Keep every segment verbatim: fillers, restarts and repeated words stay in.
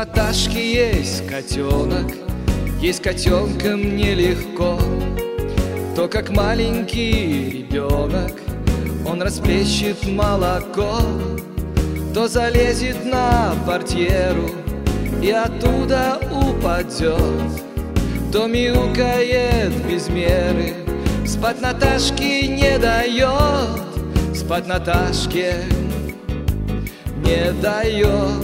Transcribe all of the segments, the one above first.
Наташки есть котенок, есть котенком нелегко. То как маленький ребенок он расплещет молоко, то залезет на портьеру и оттуда упадет, то мяукает без меры, спать Наташке не дает, спать Наташке не дает.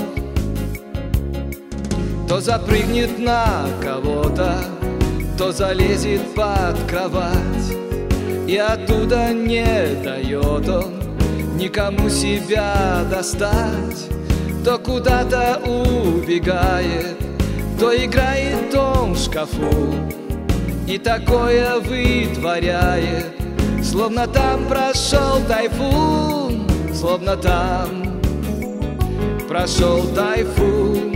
То запрыгнет на кого-то, то залезет под кровать, и оттуда не дает он никому себя достать. То куда-то убегает, то играет он в шкафу, и такое вытворяет, словно там прошел тайфун, словно там прошел тайфун.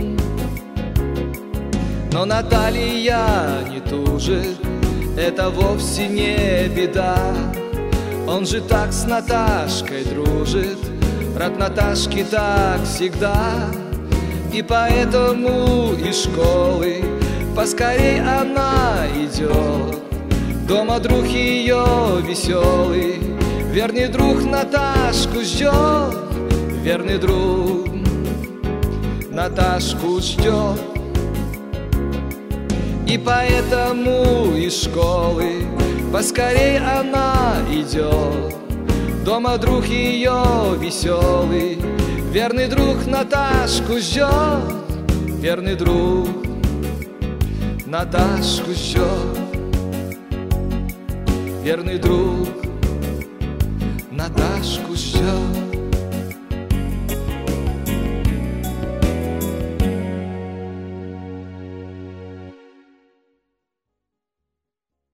Но Наталья не тужит, это вовсе не беда. Он же так с Наташкой дружит, брат Наташки так всегда. И поэтому из школы поскорей она идет. Дома друг ее веселый, верный друг Наташку ждет, верный друг Наташку ждет. И поэтому из школы поскорей она идет. Дома друг ее веселый, верный друг Наташку ждет, верный друг Наташку ждет, верный друг Наташку ждет.